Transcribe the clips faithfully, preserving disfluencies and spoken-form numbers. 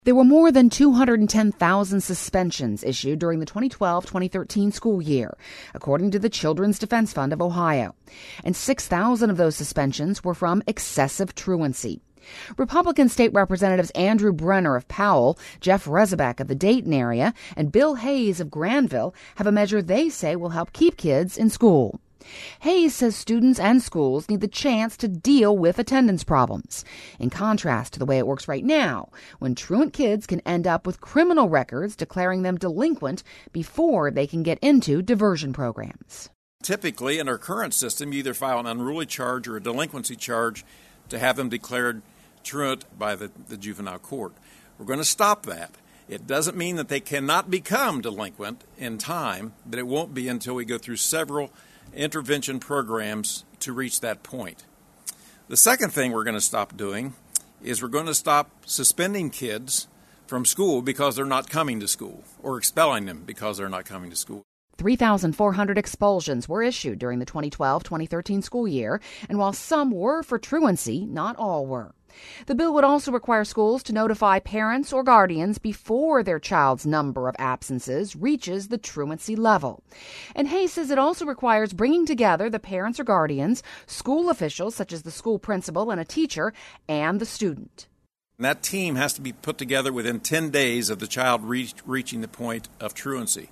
There were more than two hundred ten thousand suspensions issued during the twenty twelve twenty thirteen school year, according to the Children's Defense Fund of Ohio. And six thousand of those suspensions were from excessive truancy. Republican State Representatives Andrew Brenner of Powell, Jeff Rezebek of the Dayton area, and Bill Hayes of Granville have a measure they say will help keep kids in school. Hayes says students and schools need the chance to deal with attendance problems, in contrast to the way it works right now, when truant kids can end up with criminal records declaring them delinquent before they can get into diversion programs. Typically, in our current system, you either file an unruly charge or a delinquency charge to have them declared truant by the, the juvenile court. We're going to stop that. It doesn't mean that they cannot become delinquent in time, but it won't be until we go through several intervention programs to reach that point. The second thing we're going to stop doing is we're going to stop suspending kids from school because they're not coming to school, or expelling them because they're not coming to school. three thousand four hundred expulsions were issued during the twenty twelve twenty thirteen school year, and while some were for truancy, not all were. The bill would also require schools to notify parents or guardians before their child's number of absences reaches the truancy level. And Hayes says it also requires bringing together the parents or guardians, school officials such as the school principal and a teacher, and the student. And that team has to be put together within ten days of the child reach, reaching the point of truancy.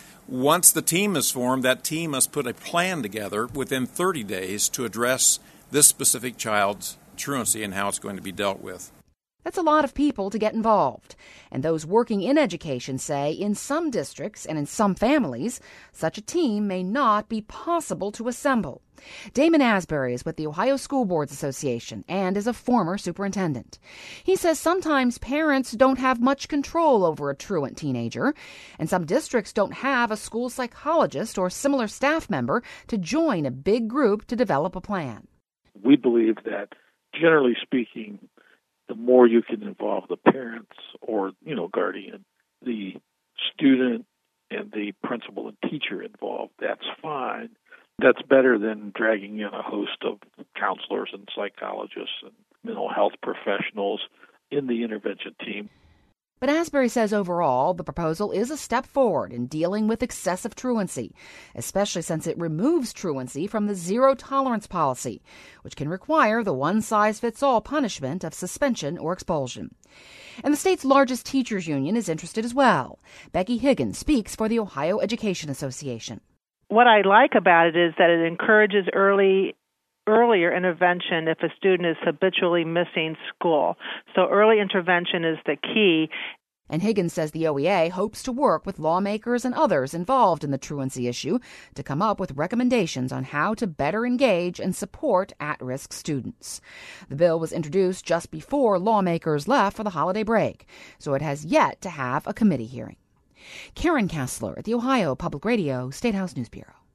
Once the team is formed, that team must put a plan together within thirty days to address this specific child's truancy and how it's going to be dealt with. That's a lot of people to get involved. And those working in education say in some districts and in some families, such a team may not be possible to assemble. Damon Asbury is with the Ohio School Boards Association and is a former superintendent. He says sometimes parents don't have much control over a truant teenager, and some districts don't have a school psychologist or similar staff member to join a big group to develop a plan. We believe that, generally speaking, the more you can involve the parents or, you know, guardian, the student and the principal and teacher involved, that's fine. That's better than dragging in a host of counselors and psychologists and mental health professionals in the intervention team. But Asbury says overall, the proposal is a step forward in dealing with excessive truancy, especially since it removes truancy from the zero-tolerance policy, which can require the one-size-fits-all punishment of suspension or expulsion. And the state's largest teachers union is interested as well. Becky Higgins speaks for the Ohio Education Association. What I like about it is that it encourages early earlier intervention if a student is habitually missing school. So early intervention is the key. And Higgins says the O E A hopes to work with lawmakers and others involved in the truancy issue to come up with recommendations on how to better engage and support at-risk students. The bill was introduced just before lawmakers left for the holiday break, so it has yet to have a committee hearing. Karen Kessler at the Ohio Public Radio State House News Bureau.